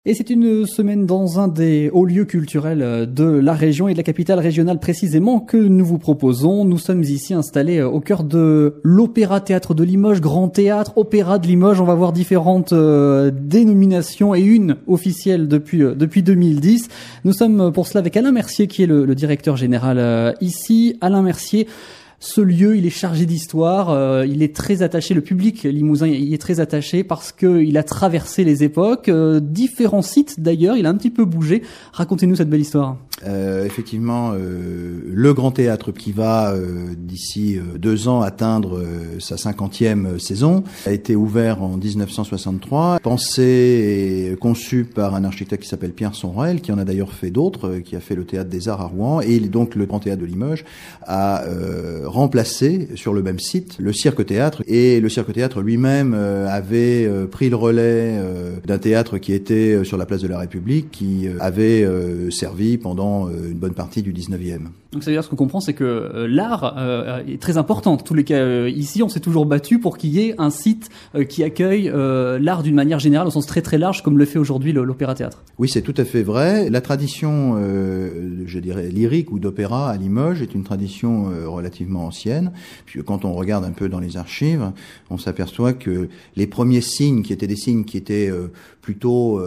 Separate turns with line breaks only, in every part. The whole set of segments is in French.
Et c'est une semaine dans un des hauts lieux culturels de la région et de la capitale régionale précisément que nous vous proposons. Nous sommes ici installés au cœur de l'Opéra-Théâtre de Limoges, Grand Théâtre, Opéra de Limoges. On va voir différentes dénominations et une officielle depuis 2010. Nous sommes pour cela avec Alain Mercier qui est le directeur général ici. Alain Mercier. Ce lieu, il est chargé d'histoire, il est très attaché, le public limousin y est très attaché parce qu'il a traversé les époques, différents sites d'ailleurs, il a un petit peu bougé. Racontez-nous cette belle histoire.
Effectivement, le Grand Théâtre qui va d'ici 2 ans atteindre sa 50e saison a été ouvert en 1963, pensé et conçu par un architecte qui s'appelle Pierre Sonrel, qui en a d'ailleurs fait d'autres, qui a fait le Théâtre des Arts à Rouen, et donc le Grand Théâtre de Limoges a remplacé sur le même site le Cirque-Théâtre, et le Cirque-Théâtre lui-même avait pris le relais d'un théâtre qui était sur la place de la République, qui avait servi pendant une bonne partie du 19e.
Donc ça veut dire, ce qu'on comprend, c'est que l'art est très important. En tous les cas, ici, on s'est toujours battu pour qu'il y ait un site qui accueille l'art d'une manière générale, au sens très très large, comme le fait aujourd'hui l'Opéra-Théâtre.
Oui, c'est tout à fait vrai. La tradition, je dirais, lyrique ou d'opéra à Limoges est une tradition relativement ancienne. Puis quand on regarde un peu dans les archives, on s'aperçoit que les premiers signes, qui étaient des signes qui étaient plutôt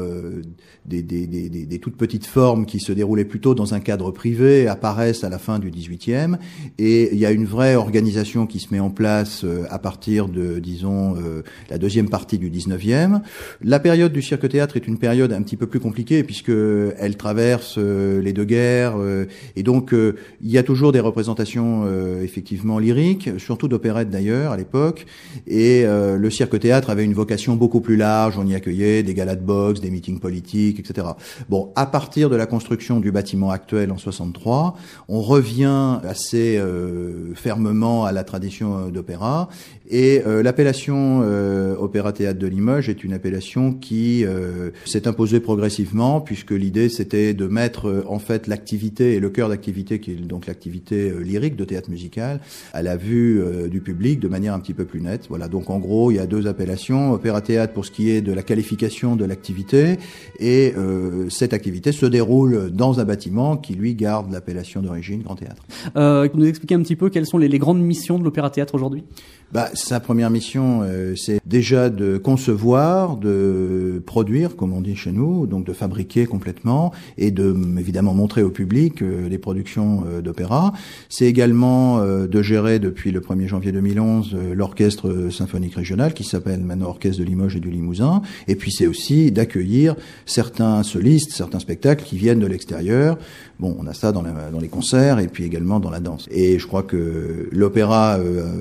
des toutes petites formes qui se déroulaient plutôt dans un cadre privé, apparaissent à la fin du 18e, et il y a une vraie organisation qui se met en place à partir de, disons, la deuxième partie du 19e. La période du Cirque-Théâtre est une période un petit peu plus compliquée puisque elle traverse les deux guerres, et donc il y a toujours des représentations effectivement lyriques, surtout d'opérettes d'ailleurs à l'époque, et le Cirque-Théâtre avait une vocation beaucoup plus large. On y accueillait des galas de boxe, des meetings politiques, etc. Bon, à partir de la construction du bâtiment actuel en 63, on revient assez fermement à la tradition d'opéra, et l'appellation Opéra-Théâtre de Limoges est une appellation qui s'est imposée progressivement, puisque l'idée c'était de mettre en fait l'activité et le cœur d'activité, qui est donc l'activité lyrique de théâtre musical, à la vue du public de manière un petit peu plus nette. Voilà, donc en gros il y a 2 appellations, Opéra-Théâtre pour ce qui est de la qualification de l'activité, et cette activité se déroule dans un bâtiment qui lui garde l'appellation d'origine Grand Théâtre.
Vous nous expliquez un petit peu quelles sont les grandes missions de l'Opéra-Théâtre aujourd'hui ?
Sa première mission, c'est déjà de concevoir, de produire, comme on dit chez nous, donc de fabriquer complètement, et de évidemment montrer au public les productions d'opéra. C'est également de gérer depuis le 1er janvier 2011 l'orchestre symphonique régional, qui s'appelle maintenant Orchestre de Limoges et du Limousin. Et puis c'est aussi d'accueillir certains solistes, certains spectacles qui viennent de l'extérieur. Bon, on a ça dans les concerts et puis également dans la danse. Et je crois que l'opéra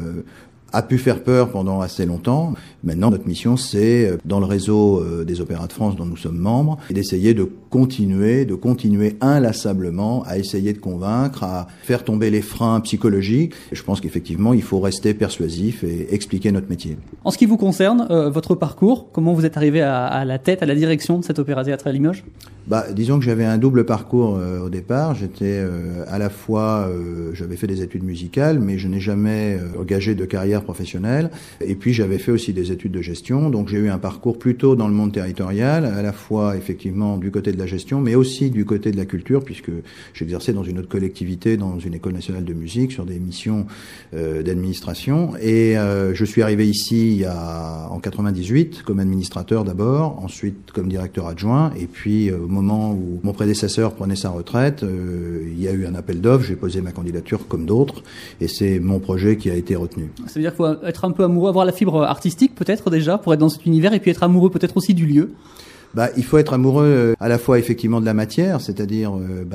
a pu faire peur pendant assez longtemps. Maintenant, notre mission, c'est, dans le réseau des Opéras de France dont nous sommes membres, d'essayer de continuer inlassablement à essayer de convaincre, à faire tomber les freins psychologiques. Et je pense qu'effectivement, il faut rester persuasif et expliquer notre métier.
En ce qui vous concerne, votre parcours, comment vous êtes arrivé à la tête, à la direction de cet Opéra-Théâtre à Limoges ?
Disons que j'avais un double parcours au départ. J'étais à la fois, j'avais fait des études musicales, mais je n'ai jamais engagé de carrière professionnelle. Et puis j'avais fait aussi des études de gestion. Donc j'ai eu un parcours plutôt dans le monde territorial, à la fois effectivement du côté de la gestion, mais aussi du côté de la culture, puisque j'exerçais dans une autre collectivité, dans une école nationale de musique, sur des missions d'administration. Et je suis arrivé ici en 98 comme administrateur d'abord, ensuite comme directeur adjoint, et puis au moment où mon prédécesseur prenait sa retraite, il y a eu un appel d'offres, j'ai posé ma candidature comme d'autres, et c'est mon projet qui a été retenu.
Ça veut dire qu'il faut être un peu amoureux, avoir la fibre artistique peut-être déjà, pour être dans cet univers, et puis être amoureux peut-être aussi du lieu.
Il faut être amoureux à la fois effectivement de la matière, c'est-à-dire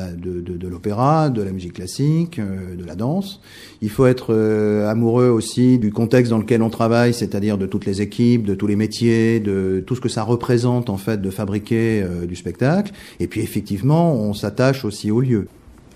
de l'opéra, de la musique classique, de la danse. Il faut être amoureux aussi du contexte dans lequel on travaille, c'est-à-dire de toutes les équipes, de tous les métiers, de tout ce que ça représente en fait de fabriquer du spectacle. Et puis effectivement, on s'attache aussi au lieu.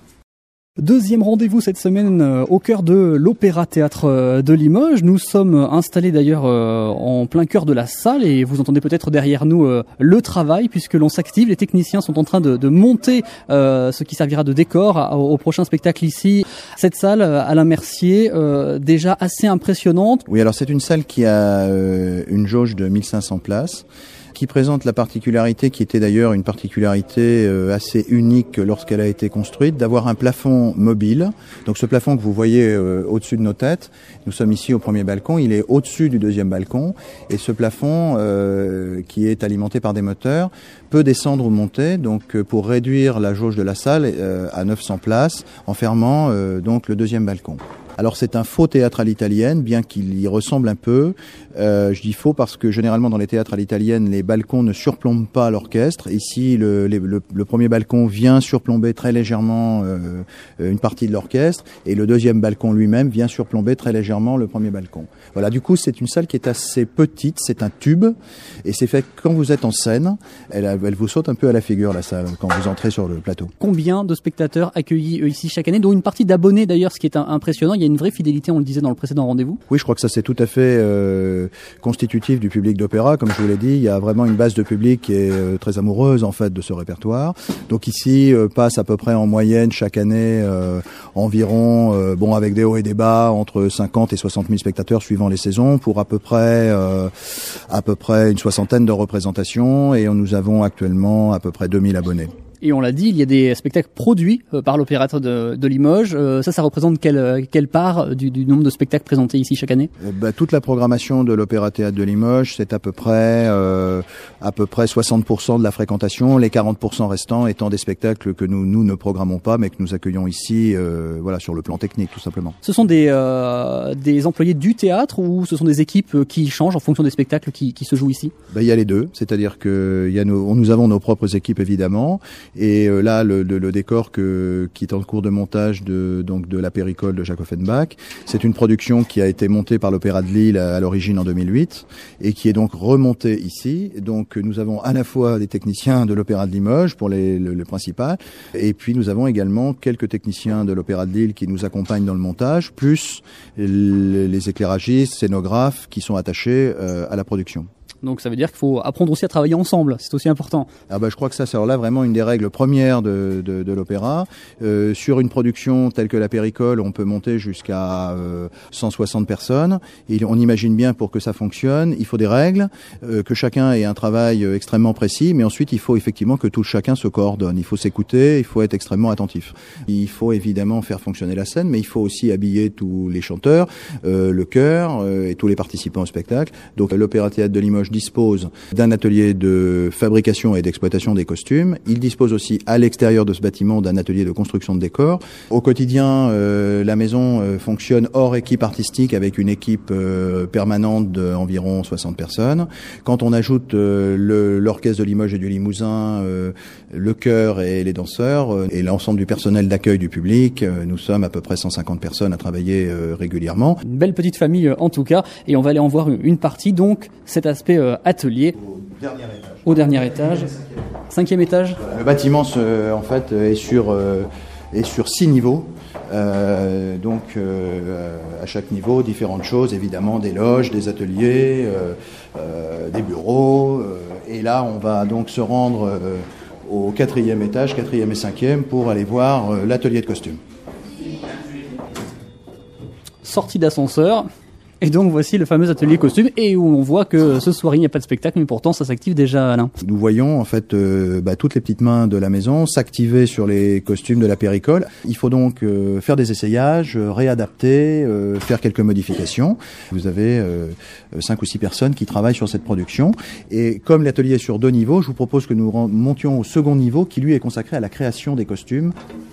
Deuxième rendez-vous cette semaine au cœur de l'Opéra-Théâtre de Limoges. Nous sommes installés d'ailleurs en plein cœur de la salle et vous entendez peut-être derrière nous le travail puisque l'on s'active. Les techniciens sont en train de monter ce qui servira de décor au prochain spectacle ici. Cette salle, Alain Mercier, déjà assez impressionnante.
Oui, alors c'est une salle qui a une jauge de 1500 places, qui présente la particularité, qui était d'ailleurs une particularité assez unique lorsqu'elle a été construite, d'avoir un plafond mobile. Donc ce plafond que vous voyez au-dessus de nos têtes, nous sommes ici au premier balcon, il est au-dessus du deuxième balcon, et ce plafond qui est alimenté par des moteurs peut descendre ou monter, donc pour réduire la jauge de la salle à 900 places, en fermant donc le deuxième balcon. Alors c'est un faux théâtre à l'italienne, bien qu'il y ressemble un peu. Je dis faux parce que généralement dans les théâtres à l'italienne, les balcons ne surplombent pas l'orchestre. Ici, le premier balcon vient surplomber très légèrement une partie de l'orchestre, et le deuxième balcon lui-même vient surplomber très légèrement le premier balcon. Voilà, du coup c'est une salle qui est assez petite, c'est un tube, et c'est fait que quand vous êtes en scène, elle vous saute un peu à la figure, la salle, quand vous entrez sur le plateau.
Combien de spectateurs accueillis ici chaque année, dont une partie d'abonnés d'ailleurs, ce qui est impressionnant. Il y a une vraie fidélité, on le disait dans le précédent rendez-vous.
Oui, je crois que ça c'est tout à fait constitutif du public d'opéra. Comme je vous l'ai dit, il y a vraiment une base de public qui est très amoureuse en fait de ce répertoire. Donc ici passe à peu près en moyenne chaque année environ, avec des hauts et des bas, entre 50 et 60 000 spectateurs suivant les saisons, pour à peu près une soixantaine de représentations, et nous avons actuellement à peu près 2000 abonnés.
Et on l'a dit, il y a des spectacles produits par l'Opéra de Limoges. Ça représente quelle part du nombre de spectacles présentés ici chaque année ?
Toute la programmation de l'Opéra Théâtre de Limoges, c'est à peu près 60% de la fréquentation, les 40% restants étant des spectacles que nous ne programmons pas, mais que nous accueillons ici, sur le plan technique, tout simplement.
Ce sont des employés du théâtre, ou ce sont des équipes qui changent en fonction des spectacles qui se jouent ici ?
Il y a les deux, c'est-à-dire que nous avons nos propres équipes évidemment. Et là, le décor qui est en cours de montage de la Péricole de Jacques Offenbach, c'est une production qui a été montée par l'Opéra de Lille à l'origine en 2008 et qui est donc remontée ici. Donc nous avons à la fois des techniciens de l'Opéra de Limoges pour le principal, et puis nous avons également quelques techniciens de l'Opéra de Lille qui nous accompagnent dans le montage, plus les éclairagistes, scénographes qui sont attachés à la production.
Donc ça veut dire qu'il faut apprendre aussi à travailler ensemble, c'est aussi important.
Je crois que ça, c'est alors là vraiment une des règles premières de l'opéra. Sur une production telle que la Péricole, on peut monter jusqu'à 160 personnes. Et on imagine bien, pour que ça fonctionne, il faut des règles, que chacun ait un travail extrêmement précis, mais ensuite il faut effectivement que tout chacun se coordonne. Il faut s'écouter, il faut être extrêmement attentif. Il faut évidemment faire fonctionner la scène, mais il faut aussi habiller tous les chanteurs, le chœur et tous les participants au spectacle. Donc l'Opéra Théâtre de Limoges dispose d'un atelier de fabrication et d'exploitation des costumes. Il dispose aussi à l'extérieur de ce bâtiment d'un atelier de construction de décors. Au quotidien, la maison fonctionne hors équipe artistique avec une équipe permanente d'environ 60 personnes. Quand on ajoute l'orchestre de Limoges et du Limousin, le chœur et les danseurs et l'ensemble du personnel d'accueil du public, nous sommes à peu près 150 personnes à travailler régulièrement.
Une belle petite famille en tout cas, et on va aller en voir une partie, donc cet aspect atelier au dernier étage. Cinquième étage.
Le bâtiment est sur 6 niveaux. À chaque niveau, différentes choses, évidemment des loges, des ateliers, des bureaux. Et là, on va donc se rendre au 4e étage, 4e et 5e, pour aller voir l'atelier de costumes.
Sortie d'ascenseur. Et donc voici le fameux atelier costume, et où on voit que ce soir il n'y a pas de spectacle, mais pourtant ça s'active déjà, Alain.
Nous voyons en fait toutes les petites mains de la maison s'activer sur les costumes de la Péricole. Il faut donc faire des essayages, réadapter, faire quelques modifications. Vous avez 5 ou 6 personnes qui travaillent sur cette production, et comme l'atelier est sur 2 niveaux, je vous propose que nous montions au second niveau, qui lui est consacré à la création des costumes.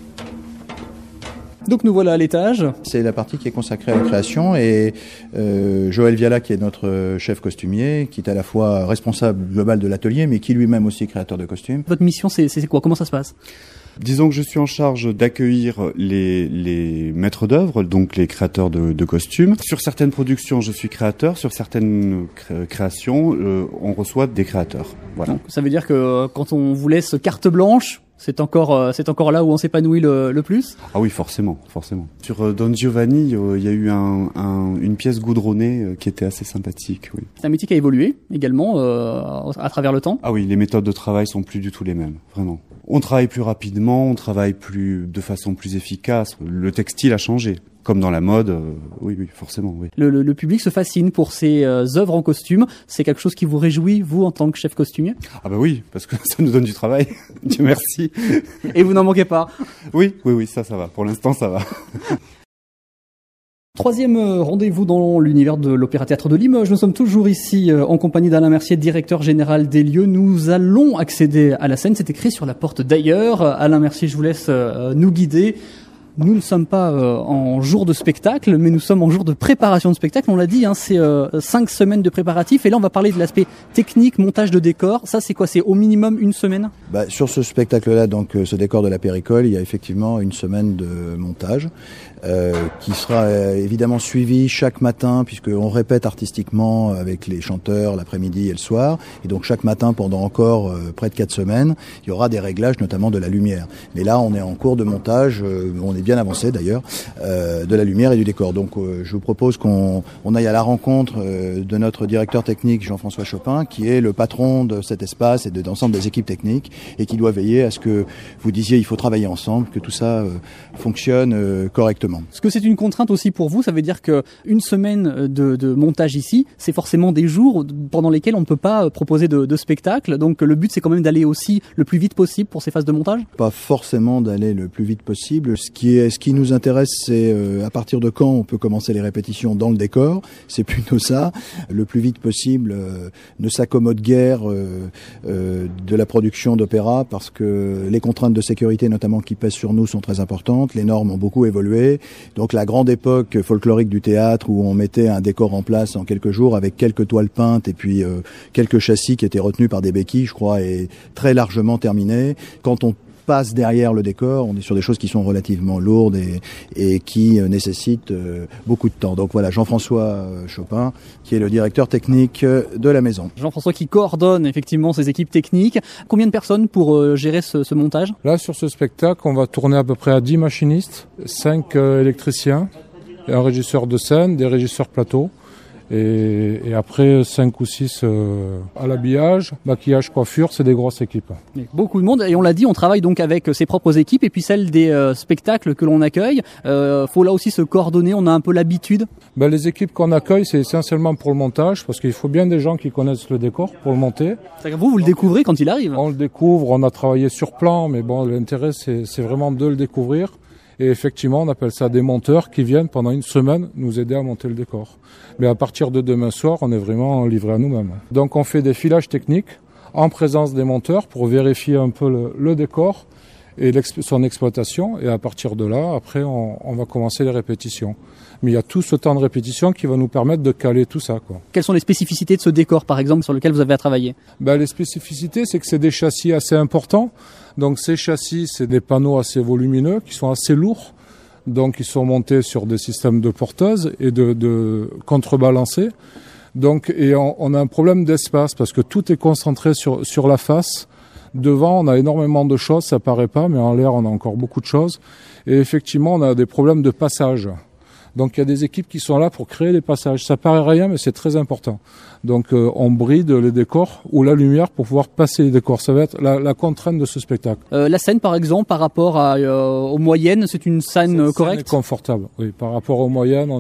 Donc nous voilà à l'étage.
C'est la partie qui est consacrée à la création, et Joël Viala, qui est notre chef costumier, qui est à la fois responsable global de l'atelier, mais qui lui-même aussi est créateur de costumes.
Votre mission, c'est quoi ? Comment ça se passe ?
Disons que je suis en charge d'accueillir les maîtres d'œuvre, donc les créateurs de costumes. Sur certaines productions, je suis créateur. Sur certaines créations, on reçoit des créateurs. Voilà. Donc,
ça veut dire que quand on vous laisse carte blanche, c'est encore là où on s'épanouit le plus ?
Ah oui, forcément. Sur Don Giovanni, il y a eu une pièce goudronnée qui était assez sympathique, oui.
C'est un métier qui a évolué également à travers le temps ?
Ah oui, les méthodes de travail sont plus du tout les mêmes, vraiment. On travaille plus rapidement, on travaille de façon plus efficace. Le textile a changé. comme dans la mode, oui, forcément, oui.
Le public se fascine pour ces œuvres en costume. C'est quelque chose qui vous réjouit, vous, en tant que chef costumier?
Ah bah oui, parce que ça nous donne du travail. Dieu merci.
Et vous n'en manquez pas?
Oui, ça va. Pour l'instant, ça va.
Troisième rendez-vous dans l'univers de l'Opéra-Théâtre de Limoges. Nous sommes toujours ici en compagnie d'Alain Mercier, directeur général des lieux. Nous allons accéder à la scène. C'est écrit sur la porte d'ailleurs. Alain Mercier, je vous laisse nous guider. Nous ne sommes pas en jour de spectacle, mais nous sommes en jour de préparation de spectacle. On l'a dit, c'est 5 semaines de préparatifs. Et là, on va parler de l'aspect technique, montage de décor. Ça, c'est quoi? C'est au minimum une semaine?
Sur ce spectacle-là, donc ce décor de la Péricole, il y a effectivement une semaine de montage qui sera évidemment suivi chaque matin, puisqu'on répète artistiquement avec les chanteurs l'après-midi et le soir. Et donc chaque matin, pendant encore près de 4 semaines, il y aura des réglages, notamment de la lumière. Mais là, on est en cours de montage, on est bien avancé d'ailleurs, de la lumière et du décor. Donc je vous propose qu'on aille à la rencontre de notre directeur technique Jean-François Chopin, qui est le patron de cet espace et de l'ensemble des équipes techniques, et qui doit veiller à ce que vous disiez il faut travailler ensemble, que tout ça fonctionne correctement.
Est-ce que c'est une contrainte aussi pour vous? Ça veut dire que une semaine de montage ici, c'est forcément des jours pendant lesquels on ne peut pas proposer de spectacle. Donc le but, c'est quand même d'aller aussi le plus vite possible pour ces phases de montage?
Pas forcément d'aller le plus vite possible. Ce qui nous intéresse, c'est à partir de quand on peut commencer les répétitions dans le décor. C'est plutôt ça. Le plus vite possible ne s'accommode guère de la production d'opéra, parce que les contraintes de sécurité, notamment qui pèsent sur nous, sont très importantes. Les normes ont beaucoup évolué. Donc la grande époque folklorique du théâtre, où on mettait un décor en place en quelques jours avec quelques toiles peintes et puis quelques châssis qui étaient retenus par des béquilles, je crois, est très largement terminée. Quand on passe derrière le décor, on est sur des choses qui sont relativement lourdes et qui nécessitent beaucoup de temps. Donc voilà, Jean-François Chopin, qui est le directeur technique de la maison.
Jean-François qui coordonne effectivement ces équipes techniques. Combien de personnes pour gérer ce montage?
Là, sur ce spectacle, on va tourner à peu près à 10 machinistes, 5 électriciens, un régisseur de scène, des régisseurs plateau. Et après 5 ou 6 à l'habillage, maquillage, coiffure, c'est des grosses équipes.
Beaucoup de monde, et on l'a dit, on travaille donc avec ses propres équipes et puis celles des spectacles que l'on accueille. Faut là aussi se coordonner, on a un peu l'habitude.
Les équipes qu'on accueille, c'est essentiellement pour le montage, parce qu'il faut bien des gens qui connaissent le décor pour le monter.
C'est-à-dire que vous le découvrez quand il arrive?
On le découvre, on a travaillé sur plan, mais bon, l'intérêt c'est vraiment de le découvrir. Et effectivement, on appelle ça des monteurs qui viennent pendant une semaine nous aider à monter le décor. Mais à partir de demain soir, on est vraiment livré à nous-mêmes. Donc on fait des filages techniques en présence des monteurs pour vérifier un peu le décor et son exploitation. Et à partir de là, après, on va commencer les répétitions. Mais il y a tout ce temps de répétition qui va nous permettre de caler tout ça, quoi.
Quelles sont les spécificités de ce décor, par exemple, sur lequel vous avez à travailler?
Les spécificités, c'est que c'est des châssis assez importants. Donc ces châssis, c'est des panneaux assez volumineux qui sont assez lourds. Donc ils sont montés sur des systèmes de porteuses et de contrebalancés. Donc, et on a un problème d'espace parce que tout est concentré sur la face. Devant, on a énormément de choses, ça paraît pas, mais en l'air, on a encore beaucoup de choses. Et effectivement, on a des problèmes de passage. Donc il y a des équipes qui sont là pour créer des passages. Ça paraît rien, mais c'est très important. Donc on bride les décors ou la lumière pour pouvoir passer les décors. Ça va être la contrainte de ce spectacle.
La scène, par exemple, par rapport aux moyennes, c'est une scène correcte?
Scène est confortable, oui. Par rapport aux moyennes,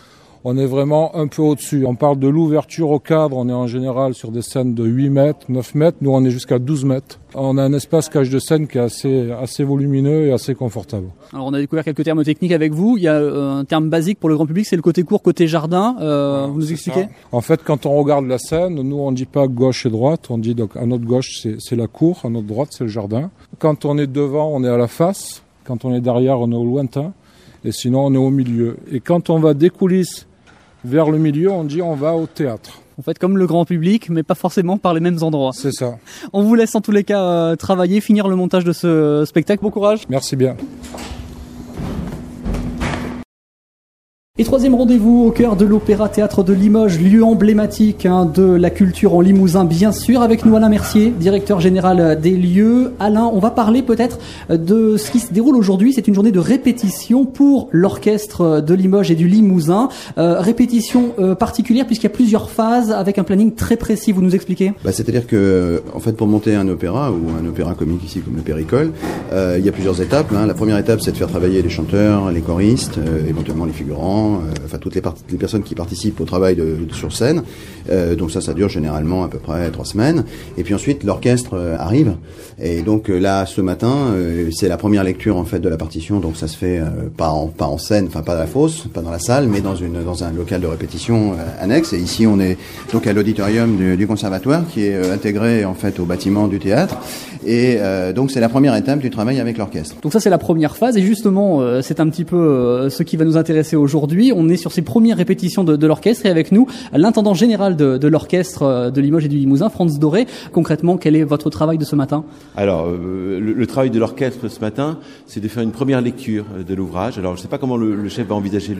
on est vraiment un peu au-dessus. On parle de l'ouverture au cadre, on est en général sur des scènes de 8 mètres, 9 mètres. Nous, on est jusqu'à 12 mètres. On a un espace cage de scène qui est assez volumineux et assez confortable.
Alors, on a découvert quelques termes techniques avec vous. Il y a un terme basique pour le grand public, c'est le côté court, côté jardin. Vous nous expliquez?
En fait, quand on regarde la scène, nous, on ne dit pas gauche et droite. On dit donc à notre gauche, c'est la cour, à notre droite, c'est le jardin. Quand on est devant, on est à la face. Quand on est derrière, on est au lointain. Et sinon, on est au milieu. Et quand on va des coulisses vers le milieu, on dit on va au théâtre.
Vous faites comme le grand public, mais pas forcément par les mêmes endroits.
C'est ça.
On vous laisse en tous les cas travailler, finir le montage de ce spectacle. Bon courage.
Merci bien.
Et troisième rendez-vous au cœur de l'Opéra-Théâtre de Limoges, lieu emblématique de la culture en Limousin, bien sûr, avec nous Alain Mercier, directeur général des lieux. Alain, on va parler peut-être de ce qui se déroule aujourd'hui. C'est une journée de répétition pour l'orchestre de Limoges et du Limousin. Répétition particulière puisqu'il y a plusieurs phases avec un planning très précis. Vous nous expliquez ?
C'est-à-dire que, en fait, pour monter un opéra ou un opéra comique ici comme le Péricole, il y a plusieurs étapes. La première étape, c'est de faire travailler les chanteurs, les choristes, éventuellement les figurants. Toutes les personnes qui participent au travail sur scène. Donc ça dure généralement à peu près 3 semaines. Et puis ensuite, l'orchestre arrive. Et donc là, ce matin, c'est la première lecture en fait de la partition. Donc ça se fait pas en scène, pas à la fosse, pas dans la salle, mais dans un local de répétition annexe. Et ici, on est donc à l'auditorium du conservatoire qui est intégré en fait au bâtiment du théâtre. Et donc c'est la première étape du travail avec l'orchestre.
Donc ça c'est la première phase et justement c'est un petit peu ce qui va nous intéresser aujourd'hui. On est sur ces premières répétitions de l'orchestre et avec nous l'intendant général de l'orchestre de Limoges et du Limousin, Franz Doré. Concrètement, quel est votre travail de ce matin ?
Alors le travail de l'orchestre ce matin, c'est de faire une première lecture de l'ouvrage. Alors je ne sais pas comment le chef va envisager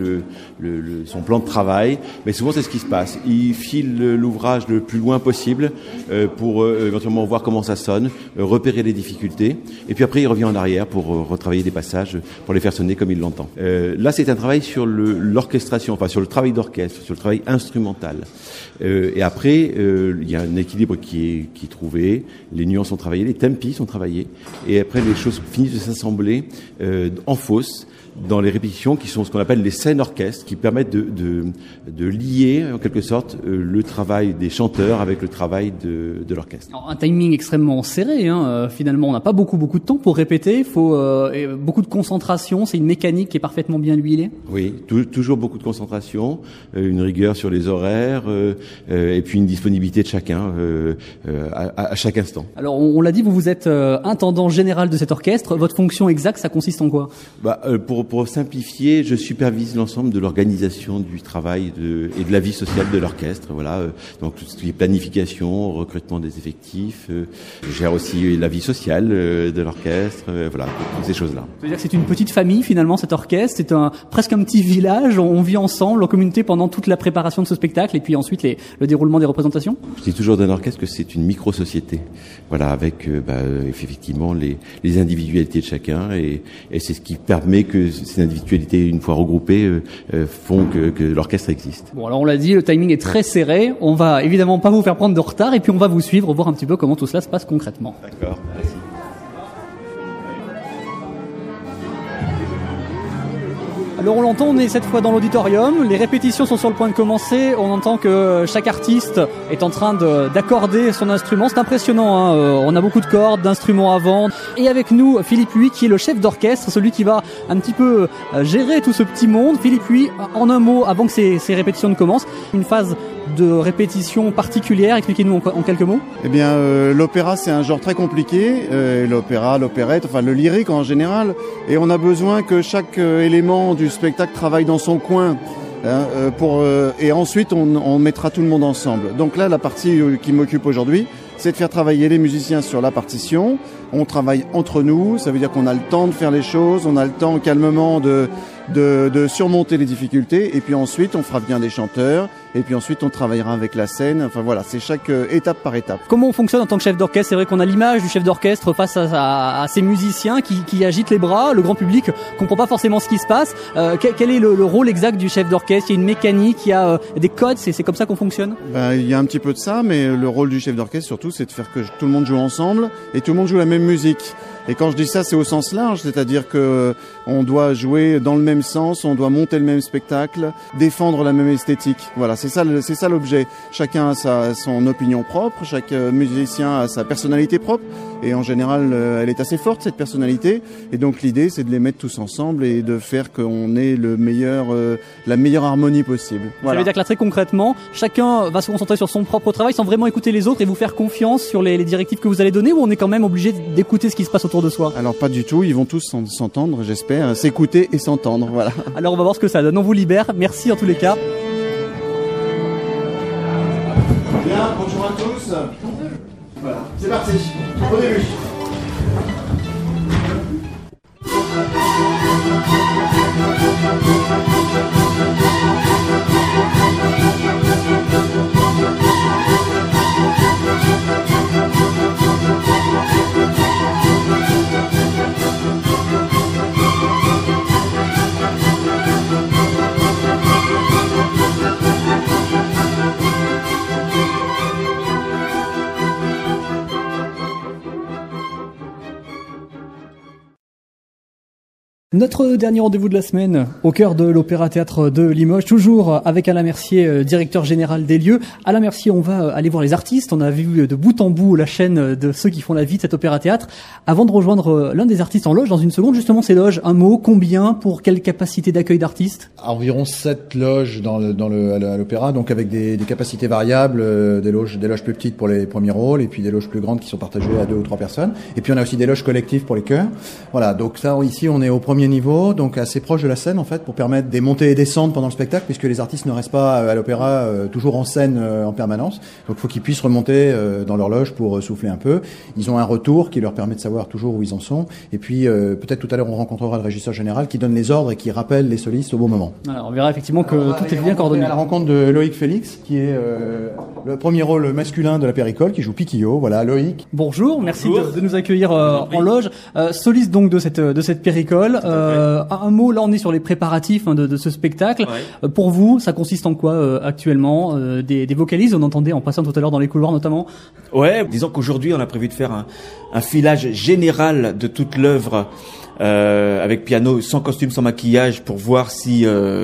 son plan de travail, mais souvent c'est ce qui se passe. Il file l'ouvrage le plus loin possible pour éventuellement voir comment ça sonne, repérer les difficultés, et puis après il revient en arrière pour retravailler des passages, pour les faire sonner comme il l'entend. Là c'est un travail sur l'orchestration, sur le travail d'orchestre, sur le travail instrumental. Et après il y a un équilibre qui est trouvé, les nuances sont travaillées, les tempi sont travaillés, et après les choses finissent de s'assembler en fosse dans les répétitions qui sont ce qu'on appelle les scènes orchestres, qui permettent de lier en quelque sorte le travail des chanteurs avec le travail de l'orchestre.
Alors, un timing extrêmement serré, finalement on n'a pas beaucoup de temps pour répéter, il faut beaucoup de concentration, c'est une mécanique qui est parfaitement bien huilée.
Oui, toujours beaucoup de concentration, une rigueur sur les horaires et puis une disponibilité de chacun à chaque instant.
Alors on l'a dit, vous êtes intendant général de cet orchestre, votre fonction exacte ça consiste en quoi ?
Pour simplifier, je supervise l'ensemble de l'organisation du travail et de la vie sociale de l'orchestre. Voilà, donc tout ce qui est planification, recrutement des effectifs. Je gère aussi la vie sociale de l'orchestre. Voilà, toutes ces choses-là.
Ça veut dire que c'est une petite famille finalement cet orchestre. C'est presque un petit village. On vit ensemble en communauté pendant toute la préparation de ce spectacle et puis ensuite le déroulement des représentations.
Je dis toujours d'un orchestre que c'est une micro-société. Voilà, avec effectivement les individualités de chacun et c'est ce qui permet que ces individualités, une fois regroupées, font que l'orchestre existe.
Bon, alors on l'a dit, le timing est très serré. On va évidemment pas vous faire prendre de retard et puis on va vous suivre, voir un petit peu comment tout cela se passe concrètement.
D'accord, merci.
Alors on l'entend, on est cette fois dans l'auditorium, les répétitions sont sur le point de commencer, on entend que chaque artiste est en train d'accorder son instrument, c'est impressionnant, on a beaucoup de cordes, d'instruments à vendre. Et avec nous Philippe Huy qui est le chef d'orchestre, celui qui va un petit peu gérer tout ce petit monde. Philippe Huy, en un mot, avant que ces répétitions ne commencent, une phase de répétition particulière, expliquez-nous en quelques mots.
Eh bien, l'opéra c'est un genre très compliqué, l'opéra, l'opérette, le lyrique en général, et on a besoin que chaque élément du spectacle travaille dans son coin. Et ensuite on mettra tout le monde ensemble. Donc là, la partie qui m'occupe aujourd'hui, c'est de faire travailler les musiciens sur la partition. On travaille entre nous, ça veut dire qu'on a le temps de faire les choses, on a le temps calmement de surmonter les difficultés, et puis ensuite on fera venir des chanteurs, et puis ensuite on travaillera avec la scène. Enfin voilà, c'est chaque étape par étape.
Comment on fonctionne en tant que chef d'orchestre ? C'est vrai qu'on a l'image du chef d'orchestre face à ces musiciens qui agitent les bras, le grand public comprend pas forcément ce qui se passe. Quel est le rôle exact du chef d'orchestre ? Il y a une mécanique, il y a des codes, c'est comme ça qu'on fonctionne ?
Il y a un petit peu de ça, mais le rôle du chef d'orchestre surtout, c'est de faire que tout le monde joue ensemble, et tout le monde joue la même musique. Et quand je dis ça, c'est au sens large, c'est-à-dire que on doit jouer dans le même sens, on doit monter le même spectacle, défendre la même esthétique. Voilà, c'est ça l'objet. Chacun a son opinion propre, chaque musicien a sa personnalité propre, et en général, elle est assez forte, cette personnalité. Et donc l'idée, c'est de les mettre tous ensemble et de faire qu'on ait la meilleure harmonie possible. Voilà.
Ça veut dire que là, très concrètement, chacun va se concentrer sur son propre travail sans vraiment écouter les autres et vous faire confiance sur les directives que vous allez donner, ou on est quand même obligé d'écouter ce qui se passe autour de soi ?
Alors pas du tout, ils vont tous s'entendre, j'espère, s'écouter et s'entendre, voilà.
Alors on va voir ce que ça donne, on vous libère, merci en tous les cas.
Bien, bonjour à tous. Voilà, c'est parti, au début.
Notre dernier rendez-vous de la semaine, au cœur de l'Opéra-Théâtre de Limoges, toujours avec Alain Mercier, directeur général des lieux. Alain Mercier, on va aller voir les artistes. On a vu de bout en bout la chaîne de ceux qui font la vie de cet Opéra-Théâtre. Avant de rejoindre l'un des artistes en loge, dans une seconde, justement, ces loges, un mot, combien, pour quelle capacité d'accueil d'artistes?
Environ 7 loges à l'Opéra, donc avec des capacités variables, des loges plus petites pour les premiers rôles, et puis des loges plus grandes qui sont partagées à 2 ou 3 personnes. Et puis on a aussi des loges collectives pour les chœurs. Voilà, donc ça, ici, on est au premier niveau, donc assez proche de la scène en fait, pour permettre des montées et descentes pendant le spectacle, puisque les artistes ne restent pas à l'opéra toujours en scène en permanence. Donc il faut qu'ils puissent remonter dans leur loge pour souffler un peu. Ils ont un retour qui leur permet de savoir toujours où ils en sont. Et puis peut-être tout à l'heure on rencontrera le régisseur général qui donne les ordres et qui rappelle les solistes au bon moment.
Alors, on verra effectivement que tout est bien coordonné.
À la rencontre de Loïc Félix, qui est le premier rôle masculin de la Péricole, qui joue Piquillot. Voilà, Loïc.
Bonjour, merci de nous accueillir en loge. Soliste donc de cette Péricole. Un mot, là on est sur les préparatifs de ce spectacle. Ouais. Pour vous, ça consiste en quoi actuellement? Des vocalises, on entendait en passant tout à l'heure dans les couloirs notamment.
Ouais, disons qu'aujourd'hui on a prévu de faire un filage général de toute l'œuvre. Avec piano, sans costume, sans maquillage, pour voir si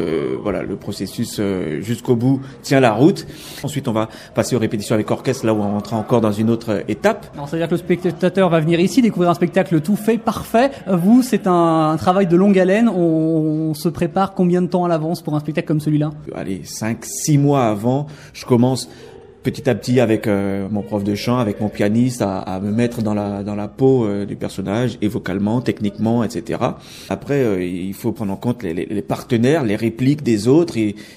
le processus jusqu'au bout tient la route. Ensuite, on va passer aux répétitions avec orchestre, là où on rentrera encore dans une autre étape.
Alors, ça veut dire que le spectateur va venir ici découvrir un spectacle tout fait, parfait. Vous, c'est un travail de longue haleine. On se prépare combien de temps à l'avance pour un spectacle comme celui-là?
Allez, 5-6 mois avant, je commence petit à petit avec mon prof de chant, avec mon pianiste, à me mettre dans la peau du personnage, et vocalement, techniquement, etc. Après, il faut prendre en compte les partenaires, les répliques des autres,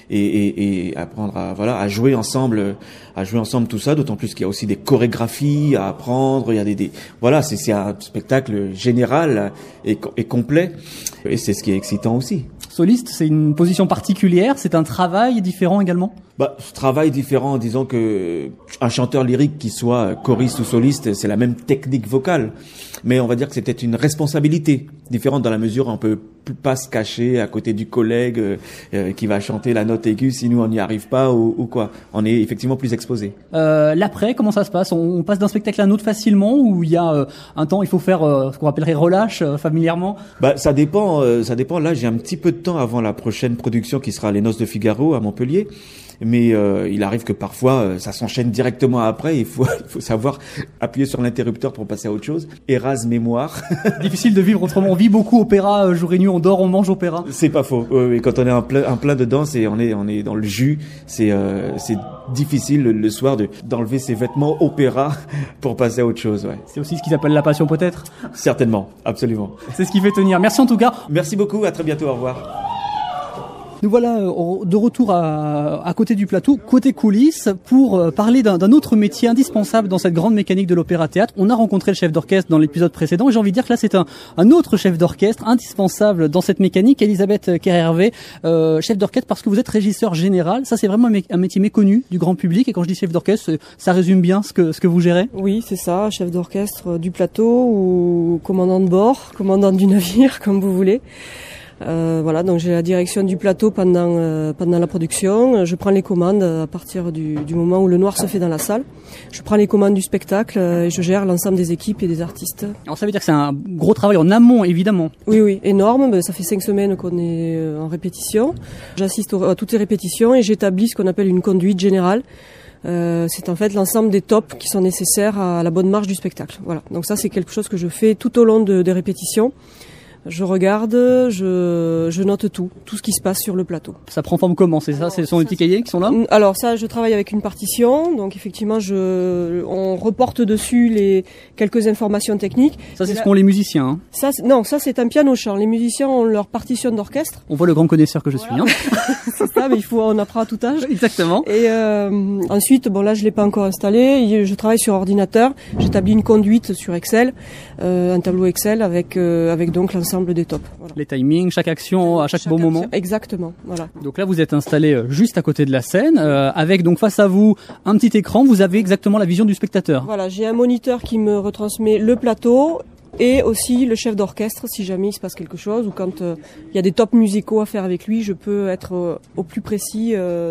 et apprendre à jouer ensemble tout ça. D'autant plus qu'il y a aussi des chorégraphies à apprendre. Il y a c'est un spectacle général et complet, et c'est ce qui est excitant aussi.
Soliste, c'est une position particulière, c'est un travail différent également?
Travail différent, disons que un chanteur lyrique qui soit choriste ou soliste, c'est la même technique vocale. Mais on va dire que c'est peut-être une responsabilité différente dans la mesure où on peut pas se cacher à côté du collègue qui va chanter la note aiguë si nous on n'y arrive pas ou quoi. On est effectivement plus exposé.
L'après, comment ça se passe? On passe d'un spectacle à un autre facilement, ou il y a un temps, il faut faire ce qu'on appellerait relâche familièrement?
Ça dépend. Là, j'ai un petit peu de temps avant la prochaine production qui sera Les Noces de Figaro à Montpellier. Mais il arrive que parfois ça s'enchaîne directement après. Il faut savoir appuyer sur l'interrupteur pour passer à autre chose. Érase mémoire.
Difficile de vivre autrement. On vit beaucoup opéra jour et nuit. On dort, on mange opéra.
C'est pas faux. Et quand on est en plein dedans, on est dans le jus. C'est difficile le soir d'enlever ses vêtements opéra pour passer à autre chose. Ouais.
C'est aussi ce qui s'appelle la passion peut-être.
Certainement, absolument.
C'est ce qui fait tenir. Merci en tout cas.
Merci beaucoup. À très bientôt. Au revoir.
Nous voilà de retour à côté du plateau, côté coulisses, pour parler d'un autre métier indispensable dans cette grande mécanique de l'opéra-théâtre. On a rencontré le chef d'orchestre dans l'épisode précédent, et j'ai envie de dire que là c'est un autre chef d'orchestre indispensable dans cette mécanique, Elisabeth Kerr-Hervé, chef d'orchestre parce que vous êtes régisseur général. Ça c'est vraiment un métier méconnu du grand public, et quand je dis chef d'orchestre, ça résume bien ce que vous gérez?
Oui, c'est ça, chef d'orchestre du plateau ou commandant de bord, commandant du navire, comme vous voulez. Donc j'ai la direction du plateau pendant la production. Je prends les commandes à partir du moment où le noir se fait dans la salle. Je prends les commandes du spectacle et je gère l'ensemble des équipes et des artistes.
Alors ça veut dire que c'est un gros travail en amont, évidemment.
Oui, énorme. Ça fait 5 semaines qu'on est en répétition. J'assiste à toutes les répétitions et j'établis ce qu'on appelle une conduite générale. C'est en fait l'ensemble des tops qui sont nécessaires à la bonne marche du spectacle. Voilà. Donc ça c'est quelque chose que je fais tout au long des répétitions. Je regarde, je note tout ce qui se passe sur le plateau.
Ça prend forme comment? C'est ça, ce sont les petits cahiers qui sont là?
Alors ça, je travaille avec une partition, donc effectivement, on reporte dessus quelques informations techniques.
Ça, c'est ce qu'ont les musiciens. Hein.
Ça, c'est un piano-chant. Les musiciens ont leur partition d'orchestre.
On voit le grand connaisseur que je suis. Hein.
C'est ça, mais on apprend à tout âge.
Exactement.
Et ensuite, là, je l'ai pas encore installé. Je travaille sur ordinateur. J'établis une conduite sur Excel, un tableau Excel avec donc l'ensemble des tops. Voilà.
Les timings, chaque action à chaque bon moment.
Exactement, voilà.
Donc là, vous êtes installé juste à côté de la scène, avec donc face à vous un petit écran. Vous avez exactement la vision du spectateur.
Voilà, j'ai un moniteur qui me retransmet le plateau et aussi le chef d'orchestre si jamais il se passe quelque chose ou quand il y a des tops musicaux à faire avec lui, je peux être au plus précis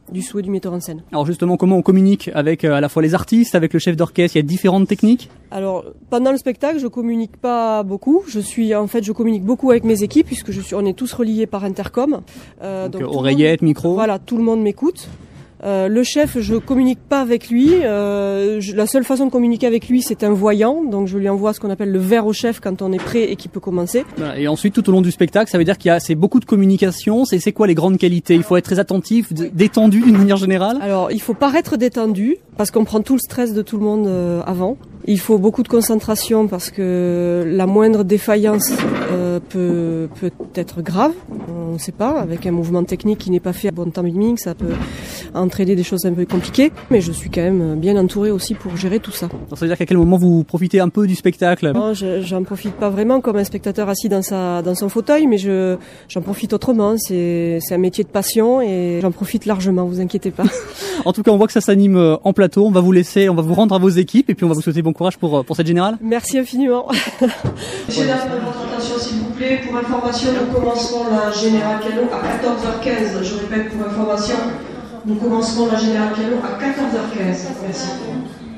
du souhait du metteur en scène.
Alors justement, comment on communique avec à la fois les artistes, avec le chef d'orchestre? Il y a différentes techniques?
Alors, pendant le spectacle, je communique pas beaucoup. Je communique beaucoup avec mes équipes puisque on est tous reliés par intercom.
Donc oreillettes, micro.
Voilà, tout le monde m'écoute. Le chef, je communique pas avec lui. La seule façon de communiquer avec lui, c'est un voyant. Donc je lui envoie ce qu'on appelle le verre au chef quand on est prêt et qu'il peut commencer.
Voilà, et ensuite, tout au long du spectacle, ça veut dire c'est beaucoup de communication. C'est quoi les grandes qualités? Il faut être très attentif, détendu d'une manière générale.
Alors, il faut paraître détendu parce qu'on prend tout le stress de tout le monde avant. Il faut beaucoup de concentration parce que la moindre défaillance peut être grave. On ne sait pas, avec un mouvement technique qui n'est pas fait à bon timing, ça peut entraîner des choses un peu compliquées. Mais je suis quand même bien entourée aussi pour gérer tout ça.
Donc, ça veut dire qu'à quel moment vous profitez un peu du spectacle?
Non, j'en profite pas vraiment comme un spectateur assis dans son fauteuil, mais j'en profite autrement. C'est un métier de passion et j'en profite largement, vous inquiétez pas.
En tout cas, on voit que ça s'anime en plateau. On va vous rendre à vos équipes et puis on va vous souhaiter bon courage pour cette générale.
Merci infiniment. Messieurs, dames, votre attention s'il vous plaît. Pour information, nous commencerons la générale piano à 14h15. Je répète, pour information, nous commencerons la générale piano à 14h15. Merci.